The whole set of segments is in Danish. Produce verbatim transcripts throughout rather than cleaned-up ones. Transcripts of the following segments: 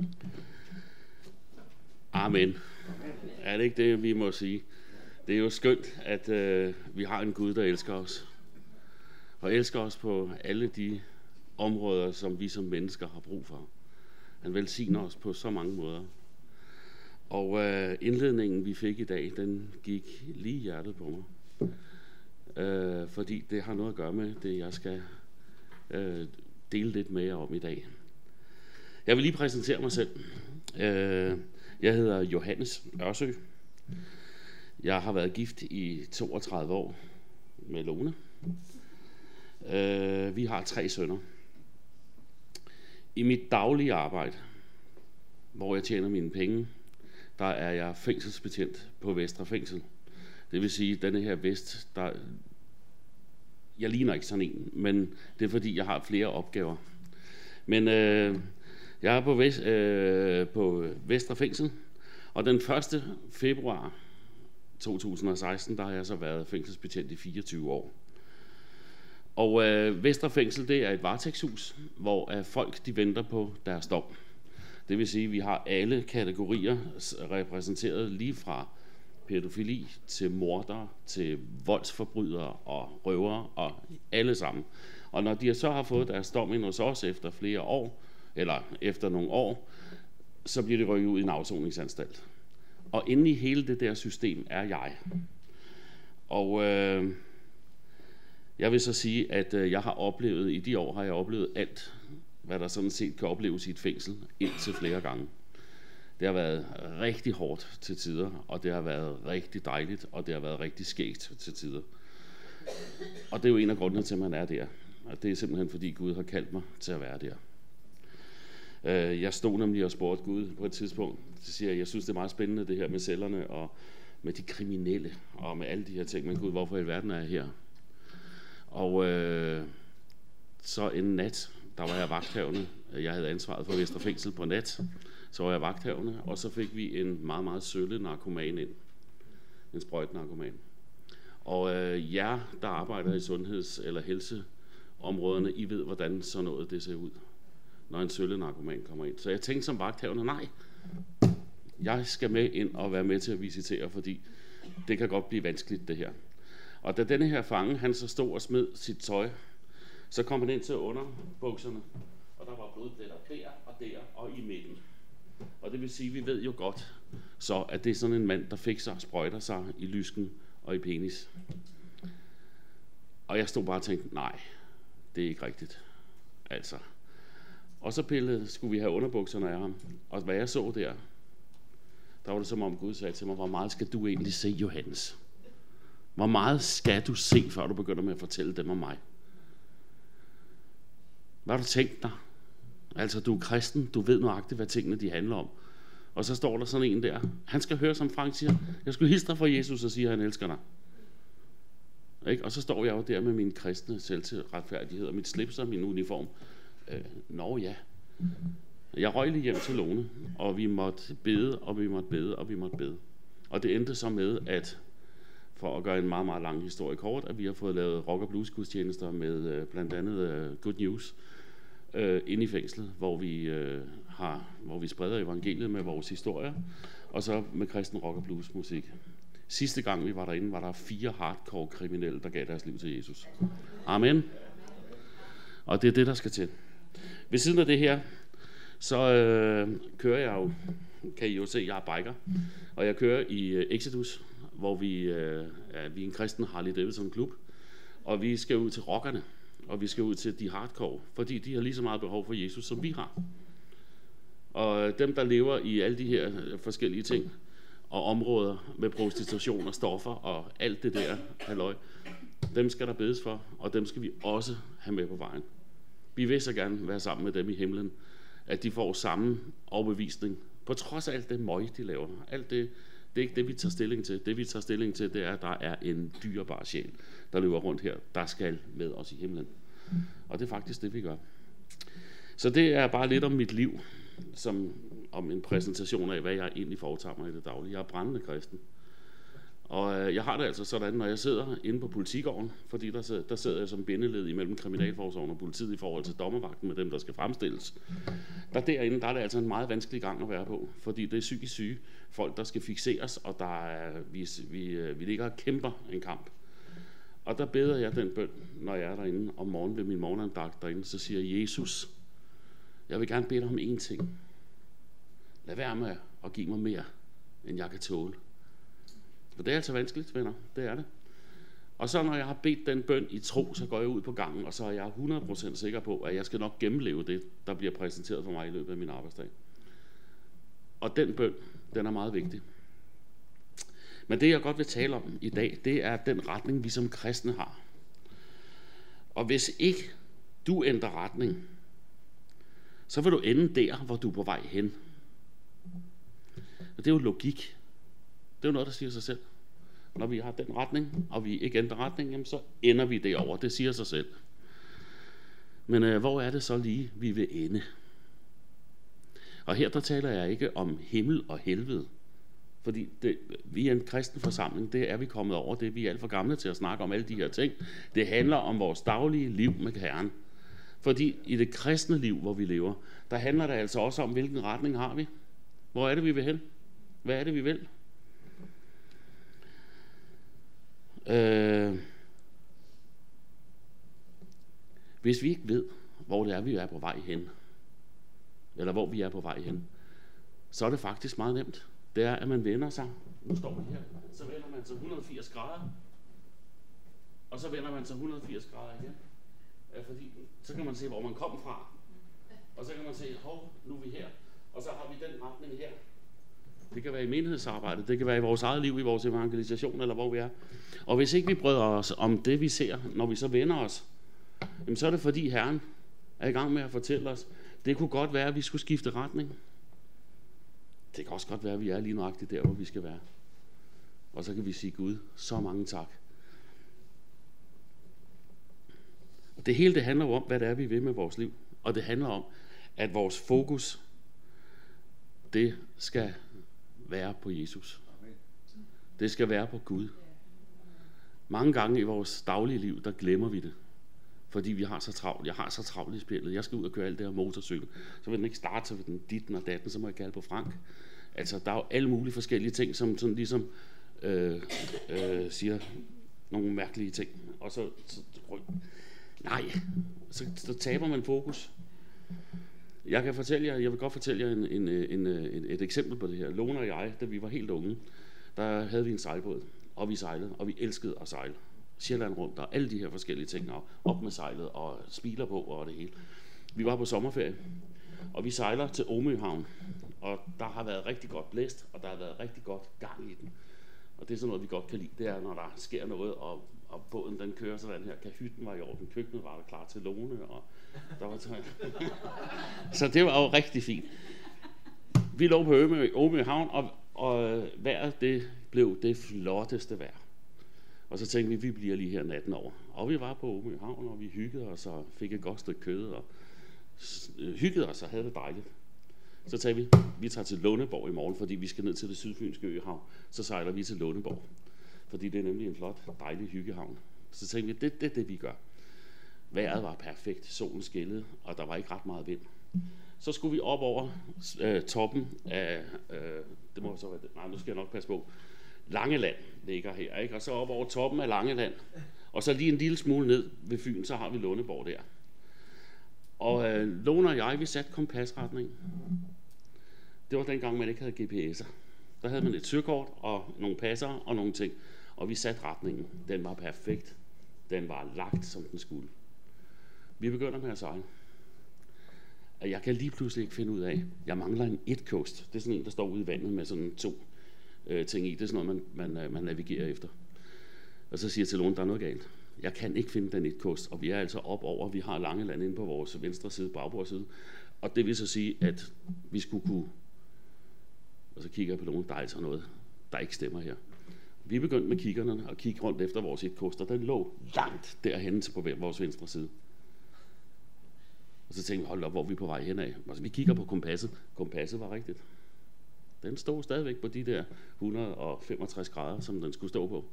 Amen. Er det ikke det, vi må sige? Det er jo skønt, at øh, vi har en Gud, der elsker os. Og elsker os på alle de områder, som vi som mennesker har brug for. Han velsigner os på så mange måder. Og øh, indledningen, vi fik i dag, den gik lige i hjertet på mig. Øh, fordi det har noget at gøre med det, jeg skal øh, dele lidt med jer om i dag. Jeg vil lige præsentere mig selv. Øh, jeg hedder Johannes Ørsø. Jeg har været gift i toogtredive år med Lone. Øh, vi har tre sønner. I mit daglige arbejde, hvor jeg tjener mine penge, der er jeg fængselsbetjent på Vestre Fængsel. Det vil sige, at denne her vest, der, jeg ligner ikke sådan en, men det er fordi, jeg har flere opgaver. Men øh, jeg er på, vest, øh, på Vestre Fængsel, og den første februar to tusind og seksten, der har jeg så været fængselsbetjent i fireogtyve år. Og øh, Vestre Fængsel, det er et varetægtshus, hvor øh, folk de venter på deres dom. Det vil sige, at vi har alle kategorier repræsenteret, lige fra pædofili til mordere, til voldsforbrydere og røvere og alle sammen. Og når de så har fået deres dom ind hos os efter flere år, eller efter nogle år, så bliver de rykket ud i en afsoningsanstalt. Og inde i hele det der system er jeg. Og øh, jeg vil så sige, at øh, jeg har oplevet, i de år har jeg oplevet alt, hvad der sådan set kan opleves i et fængsel, indtil flere gange. Det har været rigtig hårdt til tider, og det har været rigtig dejligt, og det har været rigtig skægt til tider. Og det er jo en af grundene til, at man er der. Og det er simpelthen, fordi Gud har kaldt mig til at være der. Jeg stod nemlig og spurgte Gud på et tidspunkt. Så siger jeg, jeg synes, det er meget spændende, det her med cellerne, og med de kriminelle, og med alle de her ting. Men Gud, hvorfor i verden er jeg her? Og øh, så en nat, der var jeg vagthavende. Jeg havde ansvaret for Vestre Fængsel på nat. Så var jeg vagthavende, og så fik vi en meget, meget sølle narkoman ind. En sprøjtenarkoman. Og øh, jer, der arbejder i sundheds- eller helseområderne, I ved, hvordan sådan noget det ser ud, når en sølle narkoman kommer ind. Så jeg tænkte som vagthavende, nej, jeg skal med ind og være med til at visitere, fordi det kan godt blive vanskeligt, det her. Og da denne her fange, han så stod og smed sit tøj, så kom han ind til underbukserne, og der var blodpletter der og der og i midten. Og det vil sige, at vi ved jo godt, så at det er sådan en mand, der fikser og sprøjter sig i lysken og i penis. Og jeg stod bare og tænkte, nej, det er ikke rigtigt. Altså. Og så pillede, skulle vi have underbukserne af ham. Og hvad jeg så der, der var det som om Gud sagde til mig, hvor meget skal du egentlig se, Johannes? Hvor meget skal du se, før du begynder med at fortælle dem om mig? Hvad har du tænkt dig? Altså, du er kristen, du ved nøjagtigt, hvad tingene de handler om. Og så står der sådan en der, han skal høre, som Frank siger, jeg skulle hilse dig fra Jesus og sige, at han elsker dig. Ikke? Og så står jeg jo der med min kristne selvretfærdighed og mit slips og min uniform. Øh, Nå ja. Jeg røg lige hjem til Lone, og vi måtte bede, og vi måtte bede, og vi måtte bede. Og det endte så med, at for at gøre en meget, meget lang historie kort, at vi har fået lavet rock- og blues-gudstjenester med øh, blandt andet øh, Good News øh, inde i fængslet, hvor vi, øh, har, hvor vi spreder evangeliet med vores historier, og så med kristen rock- og blues-musik. Sidste gang vi var derinde, var der fire hardcore kriminelle, der gav deres liv til Jesus. Amen. Og det er det, der skal til. Ved siden af det her, så øh, kører jeg jo, kan I jo se, jeg er biker, og jeg kører i øh, Exodus, hvor vi, øh, er, vi er en kristen Harley Davidson klub, og vi skal ud til rockerne, og vi skal ud til de hardcore, fordi de har lige så meget behov for Jesus, som vi har. Og dem, der lever i alle de her forskellige ting, og områder med prostitution og stoffer, og alt det der halløj, dem skal der bedes for, og dem skal vi også have med på vejen. Vi vil så gerne være sammen med dem i himlen, at de får samme overbevisning, på trods af alt det møg, de laver. Alt det, det er ikke det, vi tager stilling til. Det, vi tager stilling til, det er, at der er en dyrebar sjæl, der løber rundt her, der skal med os i himlen. Og det er faktisk det, vi gør. Så det er bare lidt om mit liv, som om en præsentation af, hvad jeg egentlig foretager mig i det daglige. Jeg er brændende kristen. Og øh, jeg har det altså sådan, når jeg sidder inde på politigården, fordi der sidder, der sidder jeg som bindeled imellem kriminalforsorgen og politiet i forhold til dommervagten med dem, der skal fremstilles. Der derinde, der er det altså en meget vanskelig gang at være på, fordi det er psykisk syge folk, der skal fikseres, og der er, vi, vi, vi ligger og kæmper en kamp. Og der beder jeg den bøn, når jeg er derinde om morgenen ved min morgenandagt derinde, så siger jeg, Jesus, jeg vil gerne bede dig om én ting. Lad være med at give mig mere, end jeg kan tåle. For det er altså vanskeligt, venner. Det er det. Og så når jeg har bedt den bøn i tro, så går jeg ud på gangen, og så er jeg hundrede procent sikker på, at jeg skal nok gennemleve det, der bliver præsenteret for mig i løbet af min arbejdsdag. Og den bøn, den er meget vigtig. Men det, jeg godt vil tale om i dag, det er den retning, vi som kristne har. Og hvis ikke du ændrer retning, så vil du ende der, hvor du er på vej hen. Og det er jo logik. Det er jo noget, der siger sig selv. Når vi har den retning, og vi ikke ændrer retning, jamen, så ender vi derover. Det siger sig selv. Men øh, hvor er det så lige, vi vil ende? Og her der taler jeg ikke om himmel og helvede. Fordi det, vi er en kristen forsamling, det er vi kommet over. Det er vi alt for gamle til at snakke om alle de her ting. Det handler om vores daglige liv med Herren. Fordi i det kristne liv, hvor vi lever, der handler det altså også om, hvilken retning har vi. Hvor er det, vi vil hen? Hvad er det, vi vil? Øh, hvis vi ikke ved, hvor det er, vi er på vej hen, eller hvor vi er på vej hen, så er det faktisk meget nemt. Det er, at man vender sig. Nu står man her. Så vender man sig et hundrede og firs grader. Og så vender man sig et hundrede og firs grader igen. Ja, fordi så kan man se, hvor man kom fra. Og så kan man se, hov, nu er vi her. Og så har vi den retning her. Det kan være i menighedsarbejdet, det kan være i vores eget liv, i vores evangelisation, eller hvor vi er. Og hvis ikke vi bryder os om det, vi ser, når vi så vender os, jamen så er det fordi Herren er i gang med at fortælle os, det kunne godt være, at vi skulle skifte retning. Det kan også godt være, at vi er lige nøjagtigt der, hvor vi skal være. Og så kan vi sige, Gud, så mange tak. Det hele det handler jo om, hvad det er, vi vil med vores liv. Og det handler om, at vores fokus, det skal være på Jesus. Det skal være på Gud. Mange gange i vores daglige liv, der glemmer vi det. Fordi vi har så travlt. Jeg har så travlt i spillet. Jeg skal ud og køre alt det her motorcykel. Så vil den ikke starte, så vil den ditten og datten, så må jeg kalde på Frank. Altså, der er jo alle mulige forskellige ting, som sådan ligesom øh, øh, siger nogle mærkelige ting. Og så, så nej, så, så taber man fokus. Jeg kan fortælle jer, jeg vil godt fortælle jer en, en, en, en, et eksempel på det her. Lone og jeg, da vi var helt unge, der havde vi en sejlbåd, og vi sejlede, og vi elskede at sejle. Sjælland rundt, og alle de her forskellige ting, og op med sejlet, og smiler på, og det hele. Vi var på sommerferie, og vi sejler til Omø Havn, og der har været rigtig godt blæst, og der har været rigtig godt gang i den. Og det er sådan noget, vi godt kan lide, det er, når der sker noget, og, og båden den kører sådan her, kahytten var i orden, køkkenet var der klar til Lone, og der var tøj. Så det var jo rigtig fint. Vi lå på Omø, Omø Havn, og, og vejret det blev det flotteste vejr. Og så tænkte vi, vi bliver lige her natten over. Og vi var på Omø Havn, og vi hyggede os og fik et godt stykke kød, og hyggede os og havde det dejligt. Så sagde vi, vi tager til Lundeborg i morgen, fordi vi skal ned til det sydfynske øhav. Så sejler vi til Lundeborg, fordi det er nemlig en flot, dejlig hyggehavn. Så tænkte vi, det er det, det, vi gør. Vejret var perfekt, solen skillede, og der var ikke ret meget vind. Så skulle vi op over øh, toppen af, øh, det må så være det, nej, nu skal jeg nok passe på, Langeland ligger her, ikke? Og så op over toppen af Langeland, og så lige en lille smule ned ved Fyn, så har vi Lundeborg der. Og øh, Lone og jeg, vi satte kompasretning. Det var dengang, man ikke havde G P S'er. Der havde man et søkort og nogle passer og nogle ting, og vi satte retningen. Den var perfekt. Den var lagt, som den skulle. Vi begynder med at sejle. Og jeg kan lige pludselig ikke finde ud af, jeg mangler en et-kost. Det er sådan en, der står ude i vandet med sådan to øh, ting i. Det er sådan noget, man, man, man navigerer efter. Og så siger jeg til Lone, der er noget galt. Jeg kan ikke finde den et-kost, og vi er altså op over. Vi har Langeland inde på vores venstre side, bagbordside. Og det vil så sige, at vi skulle kunne... Og så kigger jeg på Lone, der er altså noget, der ikke stemmer her. Vi begyndte med kiggerne og kigge rundt efter vores et-kost, og den lå langt derhenne på vores venstre side. Og så tænkte vi, hold op, hvor er vi på vej henad? Altså, vi kigger på kompasset. Kompasset var rigtigt. Den stod stadigvæk på de der et hundrede og femogtres grader, som den skulle stå på.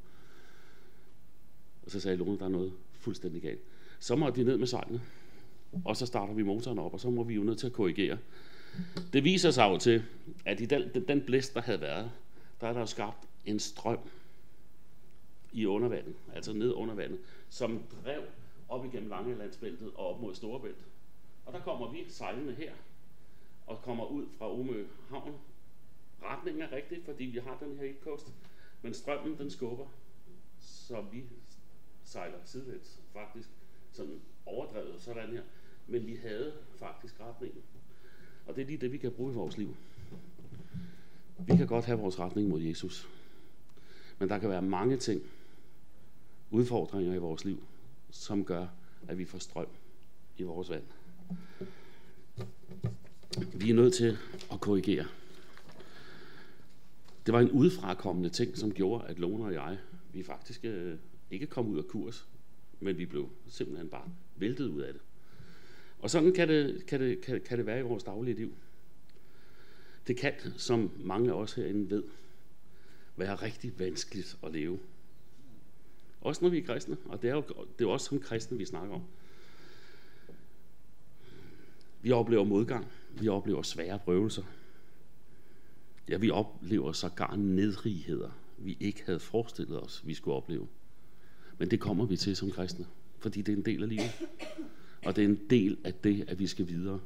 Og så sagde Lone, der er noget fuldstændig galt. Så måtte vi ned med sejlene, og så starter vi motoren op, og så må vi jo nødt til at korrigere. Det viser sig jo til, at i den, den blæst, der havde været, der er der jo skabt en strøm i undervandet, altså ned under vandet, som drev op igennem Langelandsbæltet og op mod Storebælt. Og der kommer vi sejlende her, og kommer ud fra Omø Havn. Retningen er rigtig, fordi vi har den her etkost, men strømmen den skubber, så vi sejler sidelæns, faktisk sådan overdrevet sådan her. Men vi havde faktisk retningen. Og det er lige det, vi kan bruge i vores liv. Vi kan godt have vores retning mod Jesus. Men der kan være mange ting, udfordringer i vores liv, som gør, at vi får strøm i vores vand. Vi er nødt til at korrigere. Det var en udefrakommende ting, som gjorde, at Lone og jeg, vi faktisk øh, ikke kom ud af kurs, men vi blev simpelthen bare væltet ud af det. Og sådan kan det, kan det, kan, kan det være i vores daglige liv. Det kan, som mange af os herinde ved, være rigtig vanskeligt at leve. Også når vi er kristne, og det er jo, det er jo også som kristne, vi snakker om. Vi oplever modgang, vi oplever svære prøvelser. Ja, vi oplever sågar nedrigheder, vi ikke havde forestillet os, vi skulle opleve. Men det kommer vi til som kristne, fordi det er en del af livet. Og det er en del af det, at vi skal videre.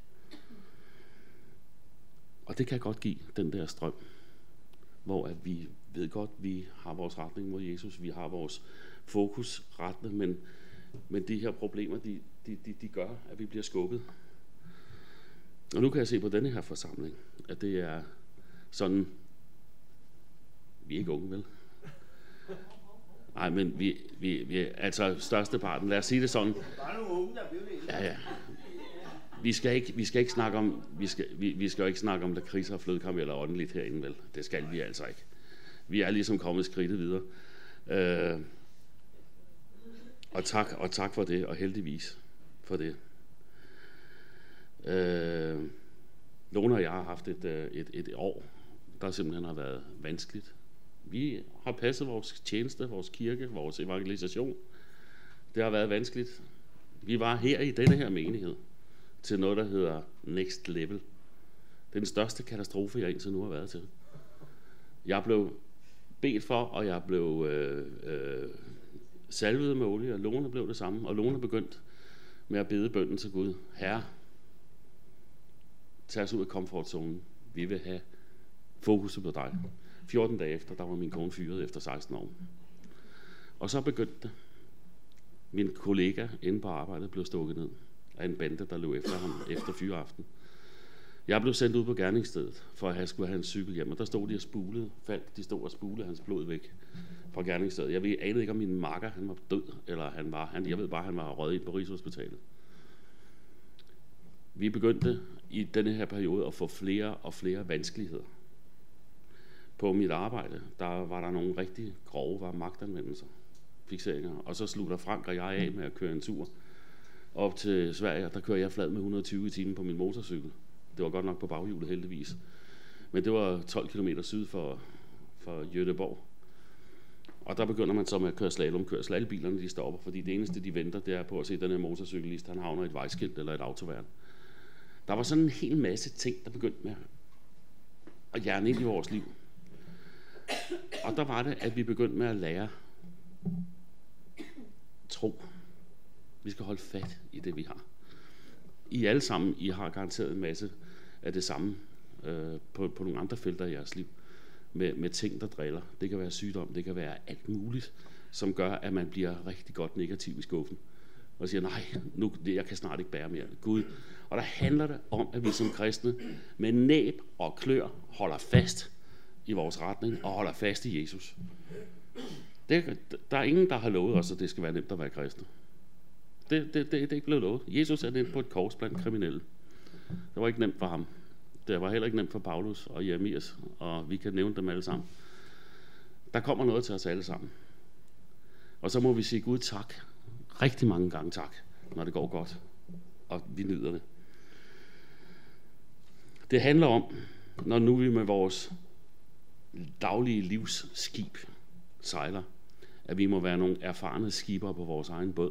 Og det kan godt give den der strøm, hvor at vi ved godt, at vi har vores retning mod Jesus, vi har vores fokus rettet, men, men de her problemer, de, de, de, de gør, at vi bliver skubbet. Og nu kan jeg se på denne her forsamling, at det er sådan, vi er ikke unge, vel? Nej, men vi, vi, vi altså størsteparten, lad os sige det sådan. Ja, ja. Vi skal ikke, vi skal ikke snakke om, vi skal, vi, vi skal jo ikke snakke om lakrids og flødekram eller åndeligt herinde, vel? Det skal vi altså ikke. Vi er ligesom kommet skridtet videre. Øh, og tak, og tak for det, og heldigvis for det. Øh, Lone og jeg har haft et, et, et år, der simpelthen har været vanskeligt. Vi har passet vores tjeneste, vores kirke, vores evangelisation. Det har været vanskeligt. Vi var her i denne her menighed til noget, der hedder Next Level. Det er den største katastrofe, jeg indtil nu har været til. Jeg blev bedt for, og jeg blev øh, øh, salvet med olie, og Lone blev det samme. Og Lone begyndte med at bede bønnen til Gud. Herre, tag os ud af komfortzonen. Vi vil have fokuset på dig. fjorten dage efter, der var min kone fyret efter seksten år. Og så begyndte det. Min kollega inde på arbejdet blev stukket ned af en bande, der løb efter ham efter fyreaften. Jeg blev sendt ud på gerningsstedet, for at jeg skulle have en cykel hjem, og der stod de og spulede, faldt, de stod og spulede hans blod væk fra gerningsstedet. Jeg ved, anede ikke, om min makker han var død, eller han var, han, jeg ved bare, han var røget ind på Rigshospitalet. Vi begyndte i denne her periode at få flere og flere vanskeligheder. På mit arbejde, der var der nogle rigtig grove var magtanvendelser, fikseringer, og så slutter Frank og jeg af med at køre en tur op til Sverige. Der kører jeg flad med et hundrede og tyve i timen på min motorcykel. Det var godt nok på baghjulet heldigvis. Men det var tolv kilometer syd for, for Göteborg. Og der begynder man så med at køre slalomkørsel. Alle bilerne de stopper, fordi det eneste de venter, det er på at se den her motorcyklist, han havner i et vejskilt eller et autoværn. Der var sådan en hel masse ting, der begyndte med at hjerne ind i vores liv. Og der var det, at vi begyndte med at lære tro. Vi skal holde fat i det, vi har. I alle sammen, I har garanteret en masse af det samme øh, på, på nogle andre felter i jeres liv. Med, med ting, der driller. Det kan være sygdom, det kan være alt muligt, som gør, at man bliver rigtig godt negativ i skuffen. Og siger, nej, nu, jeg kan snart ikke bære mere. Gud. Og der handler det om, at vi som kristne med næb og klør holder fast i vores retning og holder fast i Jesus. Det, der er ingen, der har lovet os, at det skal være nemt at være kristne. Det, det, det, det er ikke blevet lovet. Jesus er nemt på et kors blandt kriminelle. Det var ikke nemt for ham. Det var heller ikke nemt for Paulus og Jeremias, og vi kan nævne dem alle sammen. Der kommer noget til os alle sammen. Og så må vi sige Gud tak. Rigtig mange gange tak, når det går godt, og vi nyder det. Det handler om, når nu vi med vores daglige livs skib sejler, at vi må være nogle erfarne skipper på vores egen båd.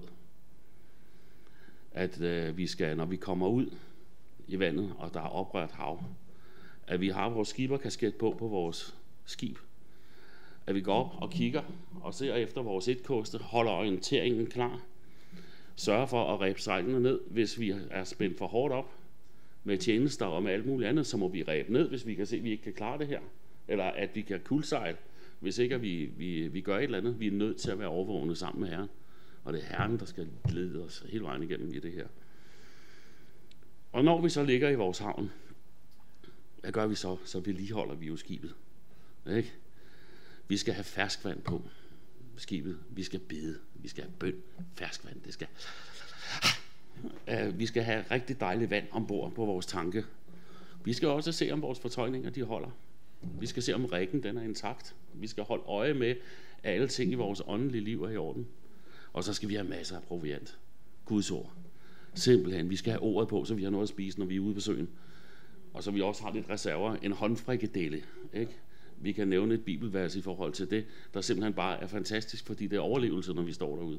At øh, vi skal, når vi kommer ud i vandet, og der er oprørt hav, at vi har vores skipperkasket på på vores skib. At vi går op og kigger og ser efter vores etkoste, holder orienteringen klar, sørger for at ræbe sejlene ned, hvis vi er spændt for hårdt op med tjenester og med alt muligt andet, så må vi ræbe ned, hvis vi kan se, at vi ikke kan klare det her. Eller at vi kan kuldsejle, hvis ikke at vi, vi, vi gør et eller andet. Vi er nødt til at være overvågne sammen med Herren. Og det er Herren, der skal lede os hele vejen igennem i det her. Og når vi så ligger i vores havn, hvad gør vi så? Så vedligeholder vi jo skibet. Ikke? Vi skal have ferskvand på skibet. Vi skal bede. Vi skal have bøn. Ferskvand. Det skal... Vi skal have rigtig dejligt vand ombord på vores tanke. Vi skal også se, om vores fortøjninger de holder. Vi skal se, om riggen den er intakt. Vi skal holde øje med, at alle ting i vores åndelige liv er i orden. Og så skal vi have masser af proviant. Guds ord. Simpelthen. Vi skal have ordet på, så vi har noget at spise, når vi er ude på søen. Og så vi også har lidt reserver. En håndfrikadelle. Ikke? Vi kan nævne et bibelvers i forhold til det, der simpelthen bare er fantastisk, fordi det er overlevelse, når vi står derude.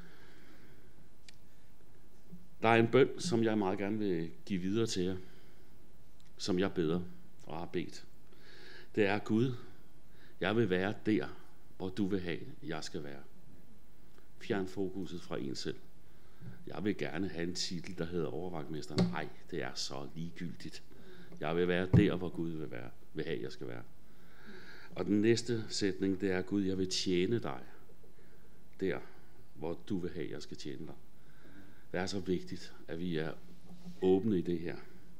Der er en bøn, som jeg meget gerne vil give videre til jer, som jeg beder og har bedt. Det er, Gud, jeg vil være der, hvor du vil have, jeg skal være. Fjern fokuset fra en selv. Jeg vil gerne have en titel, der hedder overvagtmester. Nej, det er så ligegyldigt. Jeg vil være der, hvor Gud vil, være, vil have, jeg skal være. Og den næste sætning, det er, Gud, jeg vil tjene dig. Der, hvor du vil have, jeg skal tjene dig. Det er så vigtigt, at vi er åbne i det her.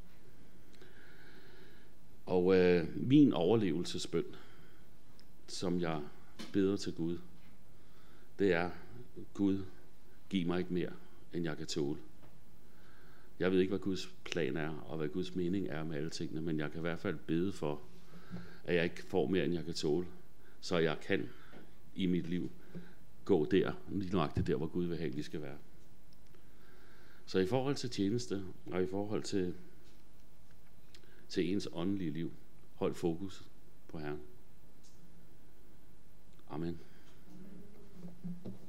Og øh, min overlevelsesbøn, som jeg beder til Gud, det er, Gud, giv mig ikke mere, end jeg kan tåle. Jeg ved ikke, hvad Guds plan er, og hvad Guds mening er med alle tingene, men jeg kan i hvert fald bede for, at jeg ikke får mere, end jeg kan tåle, så jeg kan i mit liv gå der, lige nøjagtigt der, hvor Gud vil have, vi skal være. Så i forhold til tjeneste, og i forhold til, til ens åndelige liv, hold fokus på Herren. Amen.